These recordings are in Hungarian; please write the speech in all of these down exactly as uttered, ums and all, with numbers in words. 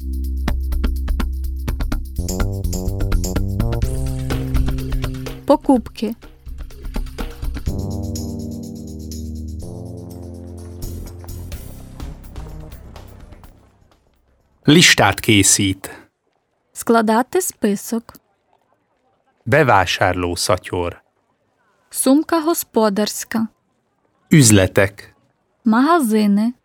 Покупки. Listát készít. Складати список. Bevásárló szatyor. Сумка господарська. Üzletek. Магазини.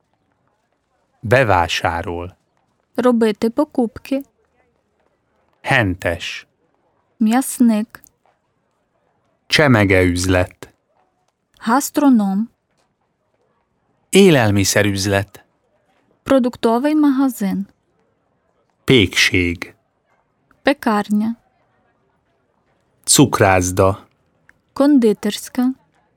Bevásárol. Робити покупки. Hentes. М'ясник. Csemegeüzlet. Гастроном. Élelmiszerüzlet. Продуктовий магазин. Pékség. Пекарня. Cukrászda. Кондитерська.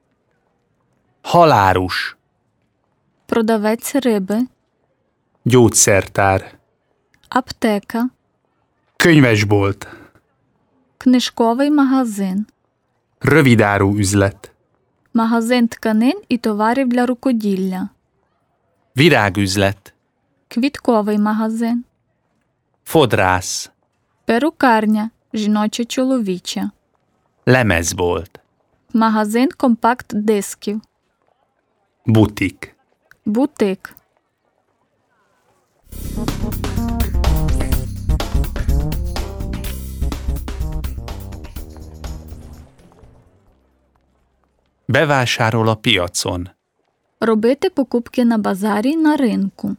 Halárus. Продавець риби. Gyógyszertár. Аптека. Könyvesbolt. Книжковий магазин. Rövidáru üzlet. Магазин тканин і товарів для рукоділля. Virágüzlet. Квітковий магазин. Fodrász. Перукарня. Жіночо-чоловіча. Lemezbolt. Магазин компакт-дисків. Butik. Бутик. Bevásárol a piacon. Робити покупки на базарі, на ринку.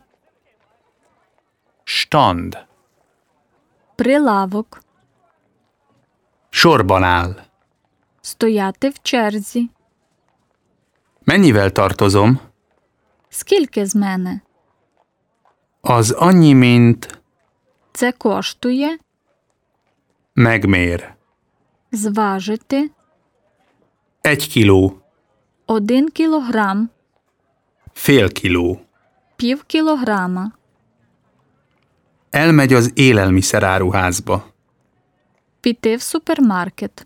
Stand. Прилавок. Sorban áll. Стояти в черзі. Mennyivel tartozom? Скільки з мене? Az annyi, mint Це коштує. megmér. Зважити. Egy kiló. Один кілограм. Fél kiló. Пів кілограма. Elmegy az élelmiszeráruházba. Піти в супермаркет.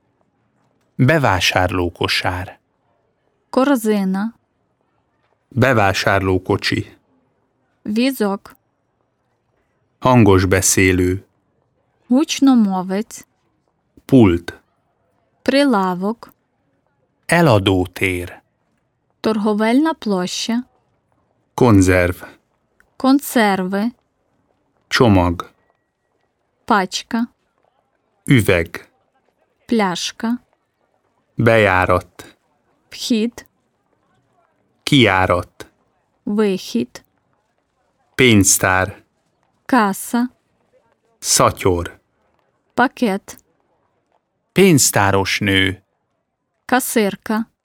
Bevásárlókosár. Корзина. Bevásárlókocsi. Візок. Hangos beszélő. Гучномовець. Pult. Прилавок. Eladótér. Торговельна площа. Konzerv. Консерви. Csomag. Пачка. Üveg. Пляшка. Bejárat. Вхід. Kijárat. Вихід. Pénztár. Каса. Szatyor. Пакет. Pénztáros nő. Касирка.